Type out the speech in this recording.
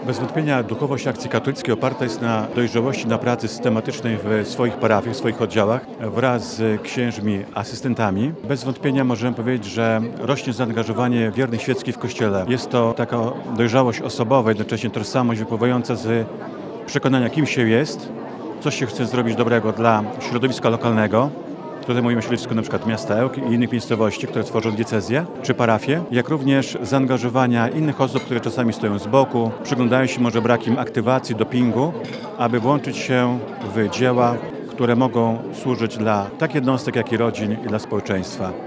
Bez wątpienia duchowość Akcji Katolickiej oparta jest na dojrzałości, na pracy systematycznej w swoich parafiach, w swoich oddziałach wraz z księżmi, asystentami. Bez wątpienia możemy powiedzieć, że rośnie zaangażowanie wiernych świeckich w Kościele. Jest to taka dojrzałość osobowa, jednocześnie tożsamość wypływająca z przekonania, kim się jest, co się chce zrobić dobrego dla środowiska lokalnego. Tutaj mówimy o środowisku np. miasta Ełk i innych miejscowości, które tworzą diecezję czy parafię, jak również zaangażowania innych osób, które czasami stoją z boku, przyglądają się może brakiem aktywacji, dopingu, aby włączyć się w dzieła, które mogą służyć dla tak jednostek, jak i rodzin i dla społeczeństwa.